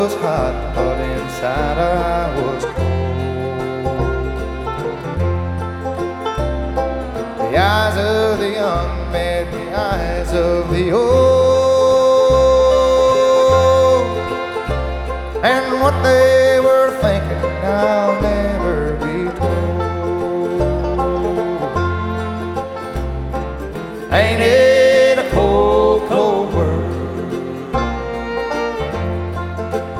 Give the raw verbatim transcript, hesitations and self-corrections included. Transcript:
was hot, but inside I was cold. The eyes of the young met the eyes of the old, and what they were thinking I'll never be told. Ain't it